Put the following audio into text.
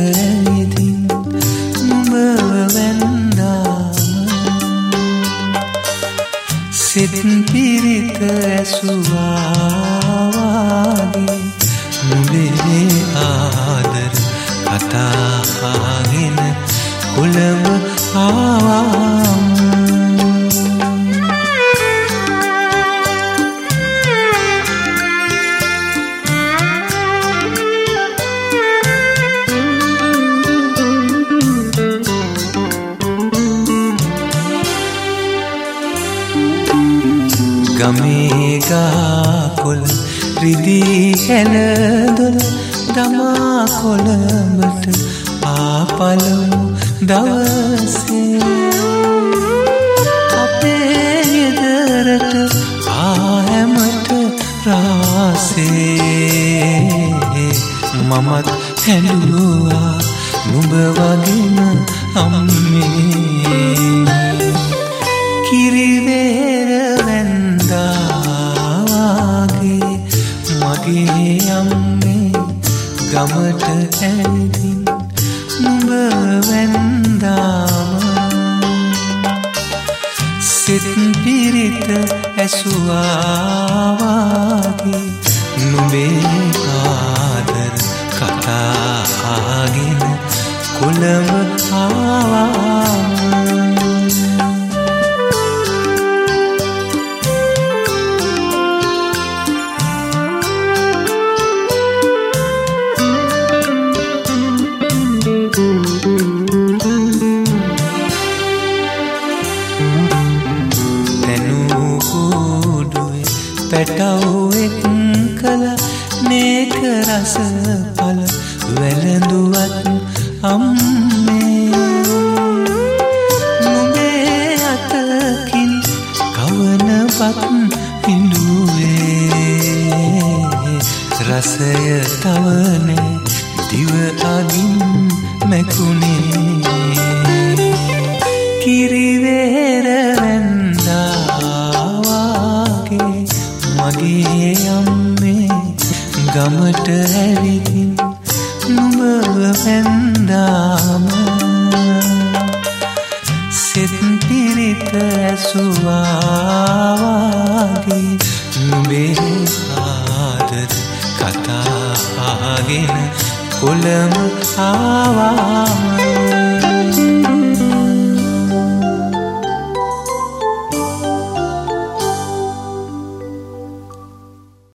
ඇවිදින් නුඹව වැන්දාම සිත් පිරිත ඇසුවාගේ නුඹේ ආදර කතාගෙන කොළඹ ආවාම ගමේ ගාකොළ රිදී හැලදොල දමා කොළඹට ආපලමු දවසේ අපේ ගෙදරට ආහැමට රාසේ මමත් හැඬුවා නුඹ වගේම අම්මේ කිරිවේර වැන්දාගේ මගේ අම්මේ ගමට ඇවිදින් නුඹ වැන්දාම සිත් පිරිත ඇසුවාගේ නුඹේ ආදර කතාගෙන කොළඹ ආවාම පැටවුවෙක් කළ නේක රස පල වැළඳුවත් අම්මේ නුඹේ අතකින් කවනපත් හිඳුවේ රසය තවනේ දිව අගින් මැකුණේ කිරිවේර වැන්දාවාගේ මගේ අම්මේ ගමට ඇවිදින් නුඹව වැන්දාම සිත් පිරිත ඇසුවාගේ නුඹේ ආදර කතාගෙන කොළඹ ආවාම